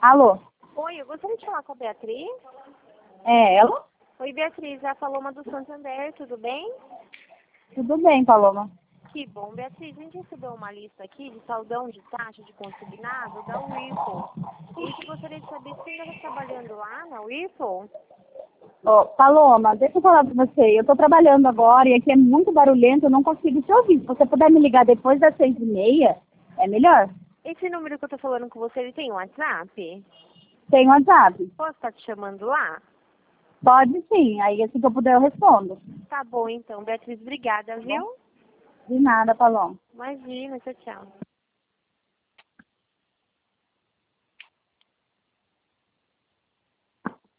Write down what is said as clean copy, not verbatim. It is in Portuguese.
Alô? Oi, eu gostaria de falar com a Beatriz. É ela? Oi, Beatriz, é a Paloma do Santander, tudo bem? Tudo bem, Paloma. Que bom, Beatriz, a gente recebeu uma lista aqui de saldão de taxa de consignado da Whirlpool. E a gente gostaria de saber se você ainda está trabalhando lá na Whirlpool. Ô, Paloma, deixa eu falar pra você. Eu tô trabalhando agora e aqui é muito barulhento, eu não consigo te ouvir. Se você puder me ligar depois das 6:30, é melhor. Esse número que eu tô falando com você, ele tem um WhatsApp? Tem WhatsApp? Posso estar te chamando lá? Pode sim, aí assim que eu puder eu respondo. Tá bom, então, Beatriz, obrigada, Tá bom? viu? De nada, Paloma. Imagina, tchau, tchau.